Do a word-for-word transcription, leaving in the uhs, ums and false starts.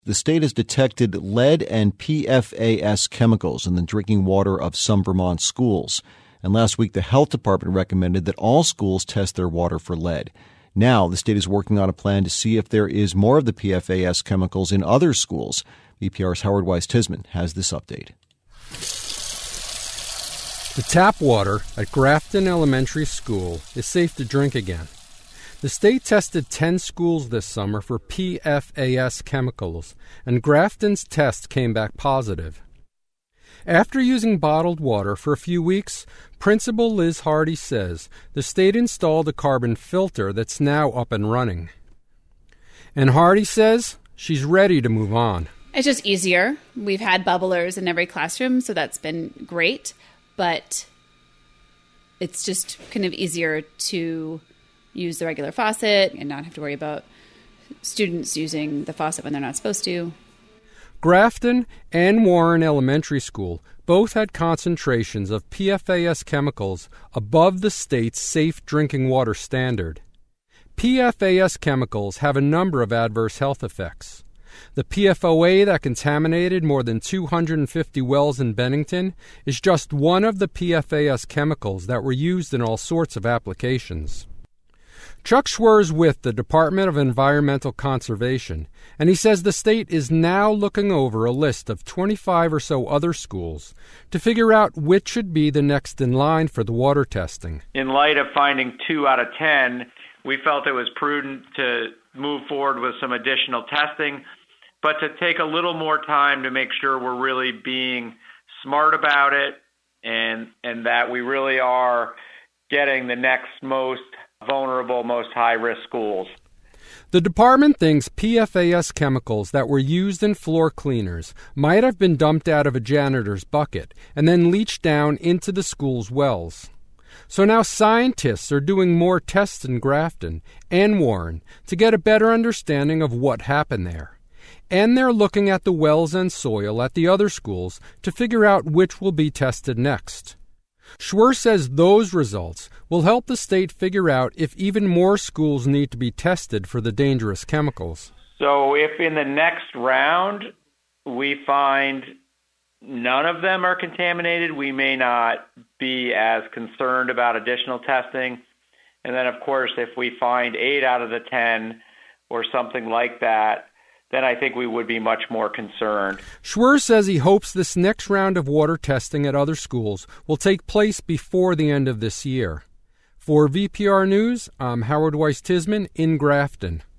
The state has detected lead and P F A S chemicals in the drinking water of some Vermont schools. And last week, the health department recommended that all schools test their water for lead. Now, the state is working on a plan to see if there is more of the P F A S chemicals in other schools. V P R's Howard Weiss-Tisman has this update. The tap water at Grafton Elementary School is safe to drink again. The state tested ten schools this summer for P F A S chemicals, and Grafton's test came back positive. After using bottled water for a few weeks, Principal Liz Hardy says the state installed a carbon filter that's now up and running. And Hardy says she's ready to move on. It's just easier. We've had bubblers in every classroom, so that's been great. But it's just kind of easier to use the regular faucet and not have to worry about students using the faucet when they're not supposed to. Grafton and Warren Elementary School both had concentrations of P F A S chemicals above the state's safe drinking water standard. P F A S chemicals have a number of adverse health effects. The P F O A that contaminated more than two hundred fifty wells in Bennington is just one of the P F A S chemicals that were used in all sorts of applications. Chuck Schwer's with the Department of Environmental Conservation, and he says the state is now looking over a list of twenty-five or so other schools to figure out which should be the next in line for the water testing. In light of finding two out of ten, we felt it was prudent to move forward with some additional testing, but to take a little more time to make sure we're really being smart about it and and that we really are getting the next most vulnerable, most high-risk schools. The department thinks P F A S chemicals that were used in floor cleaners might have been dumped out of a janitor's bucket and then leached down into the school's wells. So now scientists are doing more tests in Grafton and Warren to get a better understanding of what happened there. And they're looking at the wells and soil at the other schools to figure out which will be tested next. Schwer says those results will help the state figure out if even more schools need to be tested for the dangerous chemicals. So if in the next round we find none of them are contaminated, we may not be as concerned about additional testing. And then, of course, if we find eight out of the ten or something like that, then I think we would be much more concerned. Schwer says he hopes this next round of water testing at other schools will take place before the end of this year. For V P R News, I'm Howard Weiss-Tisman in Grafton.